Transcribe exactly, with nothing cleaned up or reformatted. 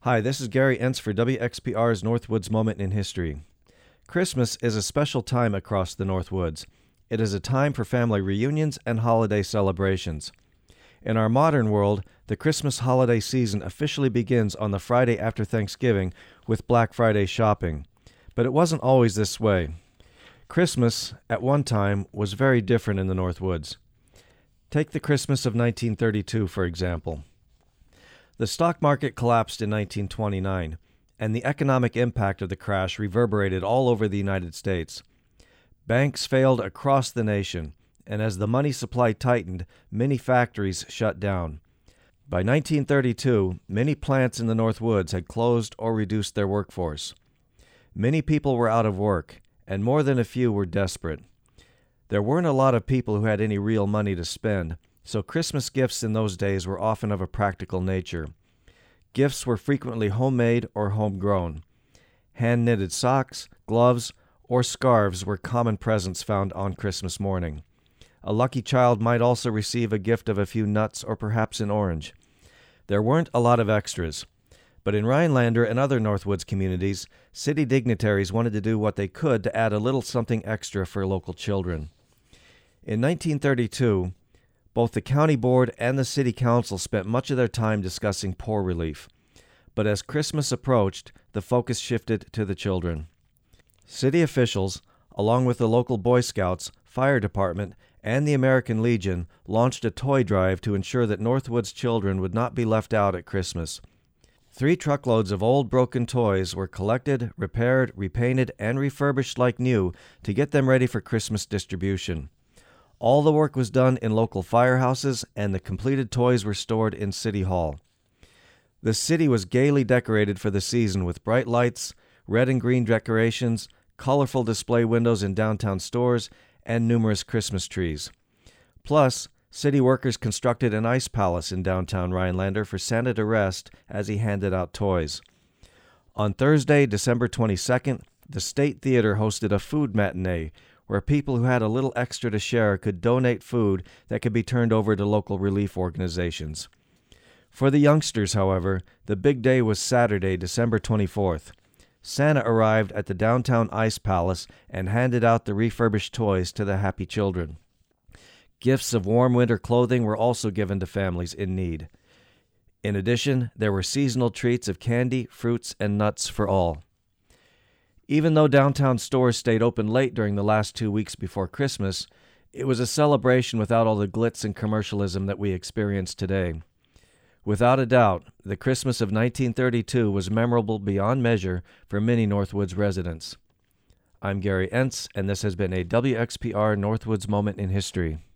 Hi, this is Gary Entz for W X P R's Northwoods Moment in History. Christmas is a special time across the Northwoods. It is a time for family reunions and holiday celebrations. In our modern world, the Christmas holiday season officially begins on the Friday after Thanksgiving with Black Friday shopping. But it wasn't always this way. Christmas, at one time, was very different in the Northwoods. Take the Christmas of nineteen thirty-two, for example. The stock market collapsed in nineteen twenty-nine, and the economic impact of the crash reverberated all over the United States. Banks failed across the nation, and as the money supply tightened, many factories shut down. By nineteen thirty-two, many plants in the Northwoods had closed or reduced their workforce. Many people were out of work, and more than a few were desperate. There weren't a lot of people who had any real money to spend, so Christmas gifts in those days were often of a practical nature. Gifts were frequently homemade or homegrown. Hand-knitted socks, gloves, or scarves were common presents found on Christmas morning. A lucky child might also receive a gift of a few nuts or perhaps an orange. There weren't a lot of extras, but in Rhinelander and other Northwoods communities, city dignitaries wanted to do what they could to add a little something extra for local children. In nineteen thirty-two, both the county board and the city council spent much of their time discussing poor relief. But as Christmas approached, the focus shifted to the children. City officials, along with the local Boy Scouts, fire department, and the American Legion, launched a toy drive to ensure that Northwoods children would not be left out at Christmas. Three truckloads of old broken toys were collected, repaired, repainted, and refurbished like new to get them ready for Christmas distribution. All the work was done in local firehouses, and the completed toys were stored in City Hall. The city was gaily decorated for the season with bright lights, red and green decorations, colorful display windows in downtown stores, and numerous Christmas trees. Plus, city workers constructed an ice palace in downtown Rhinelander for Santa to rest as he handed out toys. On Thursday, December twenty-second, the State Theater hosted a food matinee where people who had a little extra to share could donate food that could be turned over to local relief organizations. For the youngsters, however, the big day was Saturday, December twenty-fourth. Santa arrived at the downtown Ice Palace and handed out the refurbished toys to the happy children. Gifts of warm winter clothing were also given to families in need. In addition, there were seasonal treats of candy, fruits, and nuts for all. Even though downtown stores stayed open late during the last two weeks before Christmas, it was a celebration without all the glitz and commercialism that we experience today. Without a doubt, the Christmas of nineteen thirty-two was memorable beyond measure for many Northwoods residents. I'm Gary Entz, and this has been a W X P R Northwoods Moment in History.